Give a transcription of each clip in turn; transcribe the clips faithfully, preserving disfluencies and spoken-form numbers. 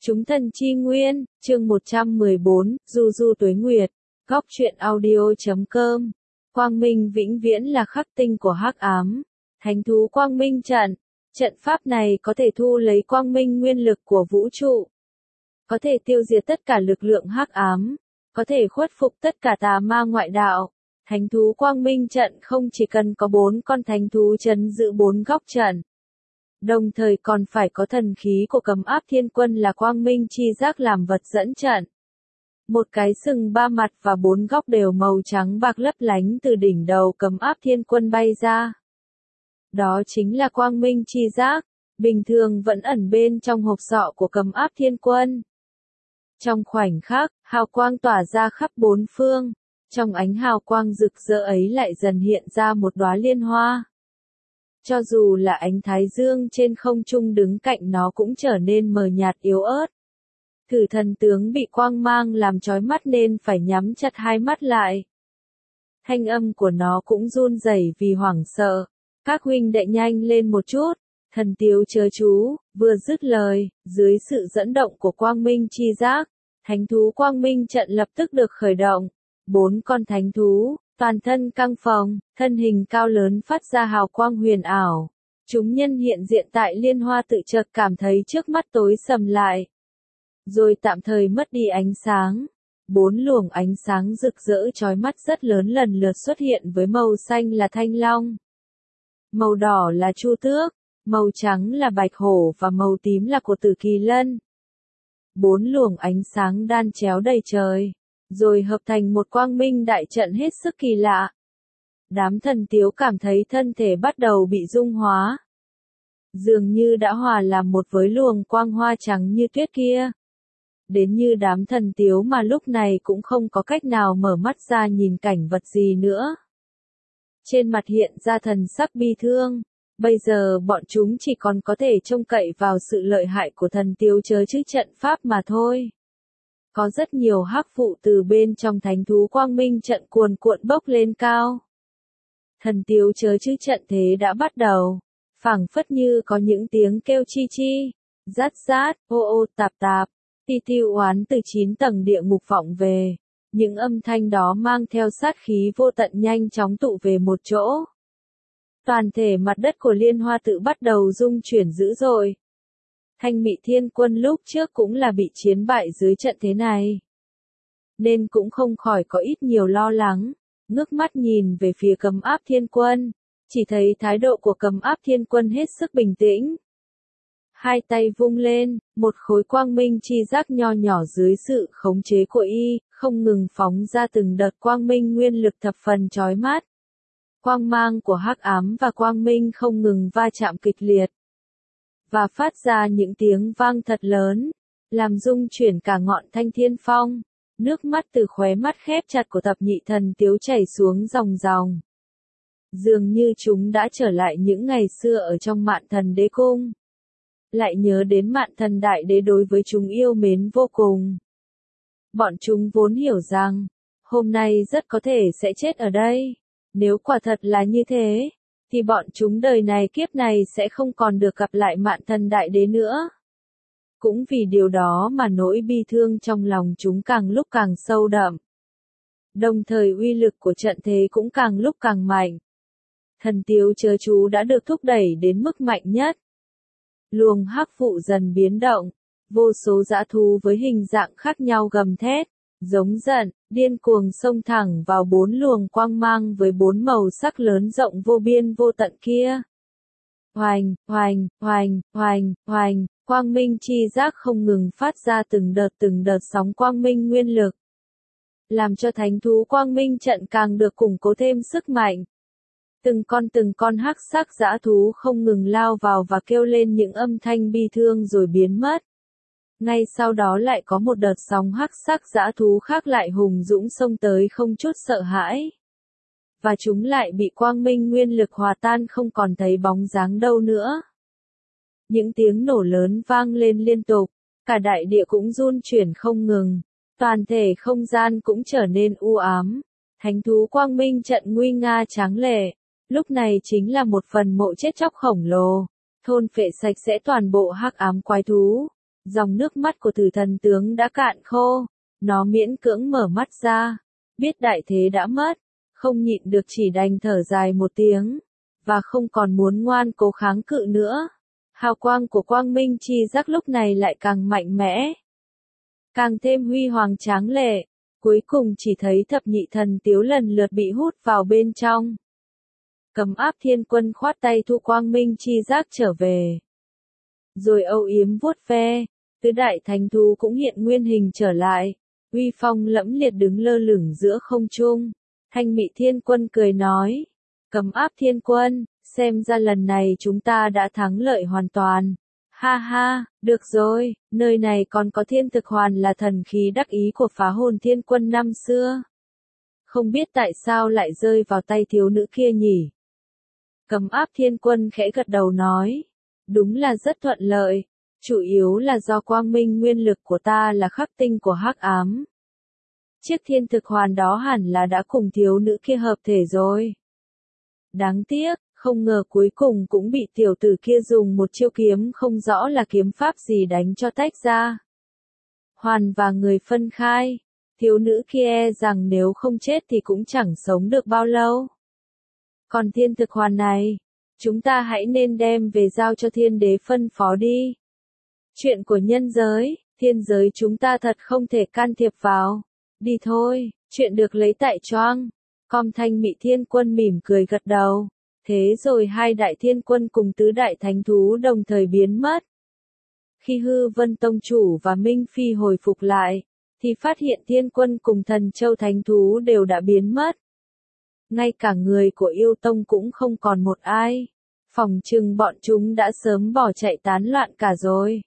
Chúng thần chi nguyên, chương một trăm mười bốn, Du Du Tuế Nguyệt, góc truyện audio chấm com. Quang minh vĩnh viễn là khắc tinh của hắc ám. Thánh thú quang minh trận. Trận pháp này có thể thu lấy quang minh nguyên lực của vũ trụ. Có thể tiêu diệt tất cả lực lượng hắc ám. Có thể khuất phục tất cả tà ma ngoại đạo. Thánh thú quang minh trận không chỉ cần có bốn con thánh thú trấn giữ bốn góc trận. Đồng thời còn phải có thần khí của Cấm Áp Thiên Quân là quang minh chi giác làm vật dẫn trận. Một cái sừng ba mặt và bốn góc đều màu trắng bạc lấp lánh từ đỉnh đầu Cấm Áp Thiên Quân bay ra. Đó chính là quang minh chi giác, bình thường vẫn ẩn bên trong hộp sọ của Cấm Áp Thiên Quân. Trong khoảnh khắc, hào quang tỏa ra khắp bốn phương, trong ánh hào quang rực rỡ ấy lại dần hiện ra một đóa liên hoa. Cho dù là ánh thái dương trên không trung đứng cạnh nó cũng trở nên mờ nhạt yếu ớt. Thử thần tướng bị quang mang làm chói mắt nên phải nhắm chặt hai mắt lại. Thanh âm của nó cũng run rẩy vì hoảng sợ. Các huynh đệ nhanh lên một chút, thần tiếu chớ chú, vừa dứt lời, dưới sự dẫn động của quang minh chi giác, thánh thú quang minh trận lập tức được khởi động. Bốn con thánh thú, toàn thân căng phồng, thân hình cao lớn phát ra hào quang huyền ảo. Chúng nhân hiện diện tại liên hoa tự chợt cảm thấy trước mắt tối sầm lại. Rồi tạm thời mất đi ánh sáng. Bốn luồng ánh sáng rực rỡ chói mắt rất lớn lần lượt xuất hiện với màu xanh là thanh long. Màu đỏ là chu tước, màu trắng là bạch hổ và màu tím là của tử kỳ lân. Bốn luồng ánh sáng đan chéo đầy trời, rồi hợp thành một quang minh đại trận hết sức kỳ lạ. Đám thần tiếu cảm thấy thân thể bắt đầu bị dung hóa. Dường như đã hòa làm một với luồng quang hoa trắng như tuyết kia. Đến như đám thần tiếu mà lúc này cũng không có cách nào mở mắt ra nhìn cảnh vật gì nữa. Trên mặt hiện ra thần sắc bi thương. Bây giờ bọn chúng chỉ còn có thể trông cậy vào sự lợi hại của thần tiếu chớ chứ trận pháp mà thôi. Có rất nhiều hắc vụ từ bên trong thánh thú quang minh trận cuồn cuộn bốc lên cao. Thần tiếu chớ chứ trận thế đã bắt đầu. Phảng phất như có những tiếng kêu chi chi, rát rát, ô ô tạp tạp, ti tiêu oán từ chín tầng địa ngục vọng về. Những âm thanh đó mang theo sát khí vô tận nhanh chóng tụ về một chỗ. Toàn thể mặt đất của liên hoa tự bắt đầu rung chuyển dữ dội. Thanh Mị Thiên Quân lúc trước cũng là bị chiến bại dưới trận thế này. Nên cũng không khỏi có ít nhiều lo lắng, ngước mắt nhìn về phía Cấm Áp Thiên Quân, chỉ thấy thái độ của Cấm Áp Thiên Quân hết sức bình tĩnh. Hai tay vung lên, một khối quang minh chi giác nho nhỏ dưới sự khống chế của y, không ngừng phóng ra từng đợt quang minh nguyên lực thập phần chói mắt. Quang mang của hắc ám và quang minh không ngừng va chạm kịch liệt. Và phát ra những tiếng vang thật lớn, làm rung chuyển cả ngọn thanh thiên phong. Nước mắt từ khóe mắt khép chặt của thập nhị thần tiếu chảy xuống ròng ròng. Dường như chúng đã trở lại những ngày xưa ở trong Mạn Thần Đế Cung. Lại nhớ đến Mạn Thần Đại Đế đối với chúng yêu mến vô cùng. Bọn chúng vốn hiểu rằng, hôm nay rất có thể sẽ chết ở đây. Nếu quả thật là như thế, thì bọn chúng đời này kiếp này sẽ không còn được gặp lại Mạn Thần Đại Đế nữa. Cũng vì điều đó mà nỗi bi thương trong lòng chúng càng lúc càng sâu đậm. Đồng thời uy lực của trận thế cũng càng lúc càng mạnh. Thần tiếu chớ chú đã được thúc đẩy đến mức mạnh nhất. Luồng hắc vụ dần biến động, vô số dã thú với hình dạng khác nhau gầm thét, giống giận, điên cuồng xông thẳng vào bốn luồng quang mang với bốn màu sắc lớn rộng vô biên vô tận kia. Hoành, hoành, hoành, hoành, hoành, quang minh chi giác không ngừng phát ra từng đợt từng đợt sóng quang minh nguyên lực. Làm cho thánh thú quang minh trận càng được củng cố thêm sức mạnh. Từng con từng con hắc sắc dã thú không ngừng lao vào và kêu lên những âm thanh bi thương rồi biến mất. Ngay sau đó lại có một đợt sóng hắc sắc dã thú khác lại hùng dũng xông tới không chút sợ hãi. Và chúng lại bị quang minh nguyên lực hòa tan không còn thấy bóng dáng đâu nữa. Những tiếng nổ lớn vang lên liên tục, cả đại địa cũng run chuyển không ngừng, toàn thể không gian cũng trở nên u ám. Thánh thú quang minh trận nguy nga tráng lệ, lúc này chính là một phần mộ chết chóc khổng lồ, thôn phệ sạch sẽ toàn bộ hắc ám quái thú. Dòng nước mắt của tử thần tướng đã cạn khô, nó miễn cưỡng mở mắt ra, biết đại thế đã mất, không nhịn được chỉ đành thở dài một tiếng, và không còn muốn ngoan cố kháng cự nữa. Hào quang của quang minh chi giác lúc này lại càng mạnh mẽ, càng thêm huy hoàng tráng lệ, cuối cùng chỉ thấy thập nhị thần tiếu lần lượt bị hút vào bên trong. Cấm áp thiên quân khoát tay thu quang minh chi giác trở về. Rồi âu yếm vuốt ve, tứ đại thánh thú cũng hiện nguyên hình trở lại, uy phong lẫm liệt đứng lơ lửng giữa không trung. Thanh mị thiên quân cười nói, cấm áp thiên quân, xem ra lần này chúng ta đã thắng lợi hoàn toàn. Ha ha, được rồi, nơi này còn có thiên thực hoàn là thần khí đắc ý của phá hồn thiên quân năm xưa. Không biết tại sao lại rơi vào tay thiếu nữ kia nhỉ? Cấm áp thiên quân khẽ gật đầu nói, đúng là rất thuận lợi, chủ yếu là do quang minh nguyên lực của ta là khắc tinh của hắc ám. Chiếc thiên thực hoàn đó hẳn là đã cùng thiếu nữ kia hợp thể rồi. Đáng tiếc, không ngờ cuối cùng cũng bị tiểu tử kia dùng một chiêu kiếm không rõ là kiếm pháp gì đánh cho tách ra. Hoàn và người phân khai, thiếu nữ kia e rằng nếu không chết thì cũng chẳng sống được bao lâu. Còn thiên thực hoàn này, chúng ta hãy nên đem về giao cho thiên đế phân phó đi. Chuyện của nhân giới, thiên giới chúng ta thật không thể can thiệp vào. Đi thôi, chuyện được lấy tại choang. Com thanh mị thiên quân mỉm cười gật đầu. Thế rồi hai đại thiên quân cùng tứ đại thánh thú đồng thời biến mất. Khi hư vân tông chủ và Minh Phi hồi phục lại, thì phát hiện thiên quân cùng thần châu thánh thú đều đã biến mất. Ngay cả người của yêu tông cũng không còn một ai. Phòng chừng bọn chúng đã sớm bỏ chạy tán loạn cả rồi.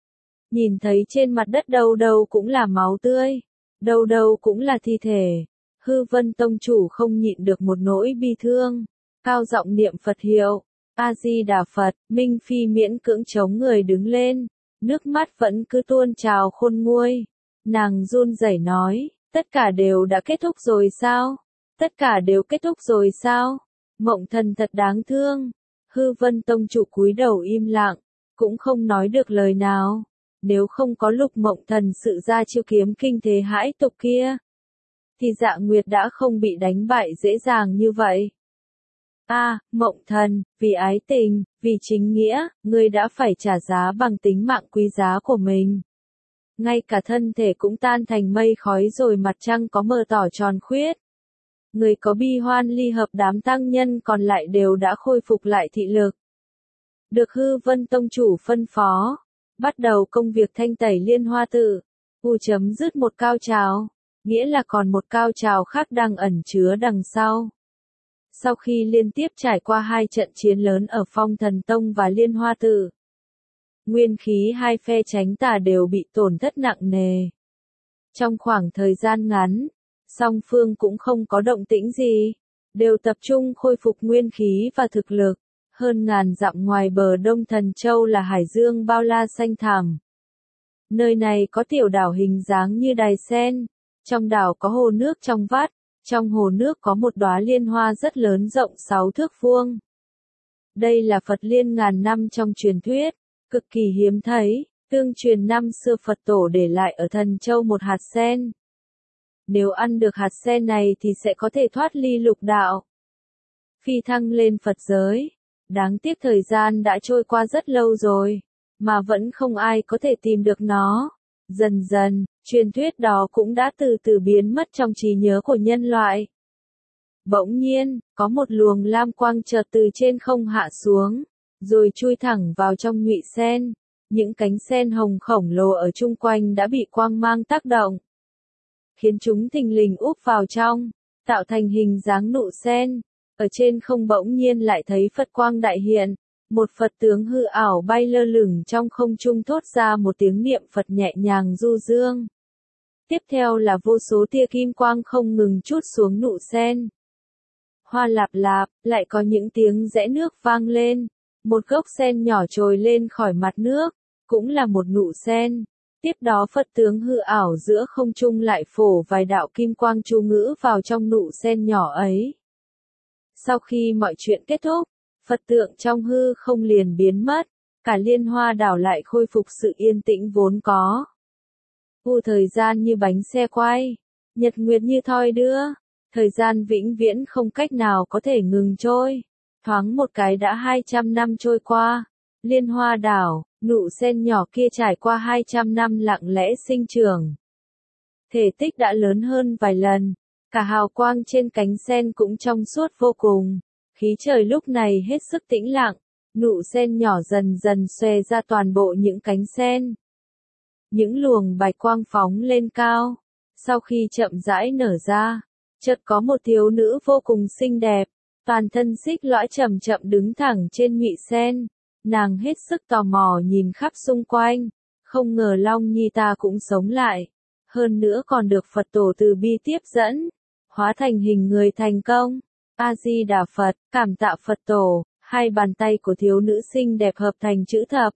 Nhìn thấy trên mặt đất đâu đâu cũng là máu tươi, đâu đâu cũng là thi thể. Hư vân tông chủ không nhịn được một nỗi bi thương, cao giọng niệm Phật hiệu, A-di-đà Phật. Minh Phi miễn cưỡng chống người đứng lên, nước mắt vẫn cứ tuôn trào khôn nguôi. Nàng run rẩy nói, tất cả đều đã kết thúc rồi sao? Tất cả đều kết thúc rồi sao? Mộng thần thật đáng thương. Hư vân tông chủ cúi đầu im lặng, cũng không nói được lời nào. Nếu không có lục mộng thần sự ra chiêu kiếm kinh thế hãi tục kia, thì Dạ Nguyệt đã không bị đánh bại dễ dàng như vậy. A, à, mộng thần, vì ái tình, vì chính nghĩa, ngươi đã phải trả giá bằng tính mạng quý giá của mình. Ngay cả thân thể cũng tan thành mây khói rồi mặt trăng có mờ tỏ tròn khuyết. Người có bi hoan ly hợp đám tăng nhân còn lại đều đã khôi phục lại thị lực. Được hư vân tông chủ phân phó, bắt đầu công việc thanh tẩy liên hoa tự, u chấm dứt một cao trào, nghĩa là còn một cao trào khác đang ẩn chứa đằng sau. Sau khi liên tiếp trải qua hai trận chiến lớn ở Phong Thần Tông và Liên Hoa Tự, nguyên khí hai phe tránh tà đều bị tổn thất nặng nề. Trong khoảng thời gian ngắn, song phương cũng không có động tĩnh gì, đều tập trung khôi phục nguyên khí và thực lực. Hơn ngàn dặm ngoài bờ Đông Thần Châu là hải dương bao la xanh thẳm. Nơi này có tiểu đảo hình dáng như đài sen, trong đảo có hồ nước trong vắt, trong hồ nước có một đóa liên hoa rất lớn rộng sáu thước vuông. Đây là Phật liên ngàn năm trong truyền thuyết, cực kỳ hiếm thấy, tương truyền năm xưa Phật tổ để lại ở Thần Châu một hạt sen. Nếu ăn được hạt sen này thì sẽ có thể thoát ly lục đạo, phi thăng lên Phật giới. Đáng tiếc thời gian đã trôi qua rất lâu rồi, mà vẫn không ai có thể tìm được nó. Dần dần, truyền thuyết đó cũng đã từ từ biến mất trong trí nhớ của nhân loại. Bỗng nhiên, có một luồng lam quang chợt từ trên không hạ xuống, rồi chui thẳng vào trong nhụy sen. Những cánh sen hồng khổng lồ ở chung quanh đã bị quang mang tác động, khiến chúng thình lình úp vào trong, tạo thành hình dáng nụ sen. Ở trên không bỗng nhiên lại thấy Phật quang đại hiện, một Phật tướng hư ảo bay lơ lửng trong không trung thốt ra một tiếng niệm Phật nhẹ nhàng du dương. Tiếp theo là vô số tia kim quang không ngừng trút xuống nụ sen. Hoa lạp lạp, lại có những tiếng rẽ nước vang lên, một gốc sen nhỏ trồi lên khỏi mặt nước, cũng là một nụ sen. Tiếp đó Phật tướng hư ảo giữa không trung lại phổ vài đạo kim quang chú ngữ vào trong nụ sen nhỏ ấy. Sau khi mọi chuyện kết thúc, Phật tượng trong hư không liền biến mất, cả Liên Hoa đảo lại khôi phục sự yên tĩnh vốn có. U thời gian như bánh xe quay, nhật nguyệt như thoi đưa, thời gian vĩnh viễn không cách nào có thể ngừng trôi. Thoáng một cái đã hai trăm năm trôi qua, Liên Hoa đảo, nụ sen nhỏ kia trải qua hai trăm năm lặng lẽ sinh trưởng. Thể tích đã lớn hơn vài lần, cả hào quang trên cánh sen cũng trong suốt vô cùng. Khí trời lúc này hết sức tĩnh lặng, nụ sen nhỏ dần dần xòe ra toàn bộ những cánh sen. Những luồng bạch quang phóng lên cao, sau khi chậm rãi nở ra, chợt có một thiếu nữ vô cùng xinh đẹp, toàn thân xích lõa chậm chậm đứng thẳng trên nhụy sen. Nàng hết sức tò mò nhìn khắp xung quanh, không ngờ Long Nhi ta cũng sống lại, hơn nữa còn được Phật tổ từ bi tiếp dẫn, hóa thành hình người thành công. A Di Đà Phật, cảm tạ Phật tổ. Hai bàn tay của thiếu nữ xinh đẹp hợp thành chữ thập.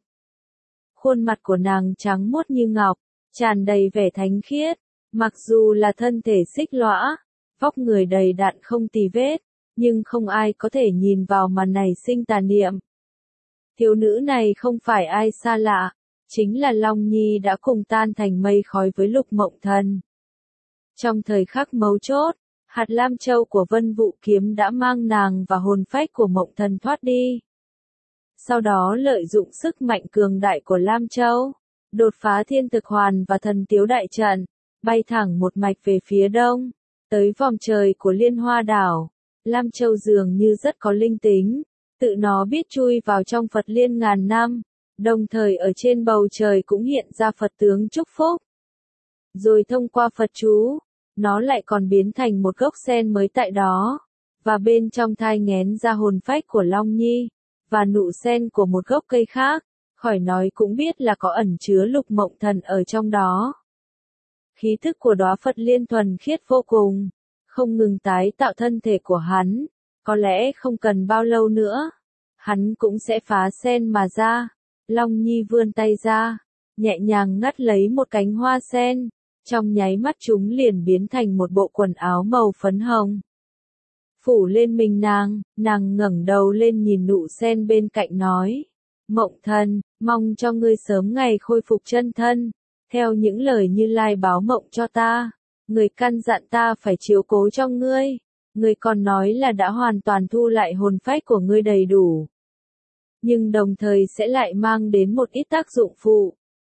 Khuôn mặt của nàng trắng muốt như ngọc, tràn đầy vẻ thánh khiết, mặc dù là thân thể xích lõa, vóc người đầy đặn không tì vết, nhưng không ai có thể nhìn vào màn này sinh tà niệm. Thiếu nữ này không phải ai xa lạ, chính là Long Nhi đã cùng tan thành mây khói với Lục Mộng Thần. Trong thời khắc mấu chốt, hạt lam châu của Vân Vũ Kiếm đã mang nàng và hồn phách của Mộng Thần thoát đi. Sau đó lợi dụng sức mạnh cường đại của Lam Châu, đột phá thiên thực hoàn và thần tiếu đại trận, bay thẳng một mạch về phía đông, tới vòng trời của Liên Hoa đảo. Lam Châu dường như rất có linh tính, tự nó biết chui vào trong Phật liên ngàn năm, đồng thời ở trên bầu trời cũng hiện ra Phật tướng chúc phúc. Rồi thông qua Phật chú, nó lại còn biến thành một gốc sen mới tại đó, và bên trong thai nghén ra hồn phách của Long Nhi, và nụ sen của một gốc cây khác, khỏi nói cũng biết là có ẩn chứa Lục Mộng Thần ở trong đó. Khí thức của đóa Phật liên thuần khiết vô cùng, không ngừng tái tạo thân thể của hắn, có lẽ không cần bao lâu nữa, hắn cũng sẽ phá sen mà ra. Long Nhi vươn tay ra, nhẹ nhàng ngắt lấy một cánh hoa sen, trong nháy mắt chúng liền biến thành một bộ quần áo màu phấn hồng. Phủ lên mình nàng, nàng ngẩng đầu lên nhìn nụ sen bên cạnh nói, Mộng Thần, mong cho ngươi sớm ngày khôi phục chân thân, theo những lời Như Lai báo mộng cho ta, người căn dặn ta phải chiếu cố cho ngươi, người còn nói là đã hoàn toàn thu lại hồn phách của ngươi đầy đủ. Nhưng đồng thời sẽ lại mang đến một ít tác dụng phụ.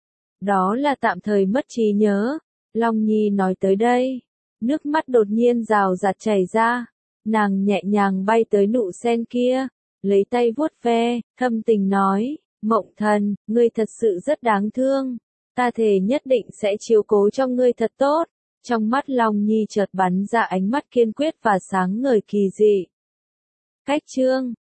Đó là tạm thời mất trí nhớ. Long Nhi nói tới đây, nước mắt đột nhiên rào rạt chảy ra, nàng nhẹ nhàng bay tới nụ sen kia, lấy tay vuốt ve, thâm tình nói, Mộng Thần, ngươi thật sự rất đáng thương, ta thề nhất định sẽ chiếu cố cho ngươi thật tốt. Trong mắt Long Nhi chợt bắn ra ánh mắt kiên quyết và sáng ngời kỳ dị. Cách chương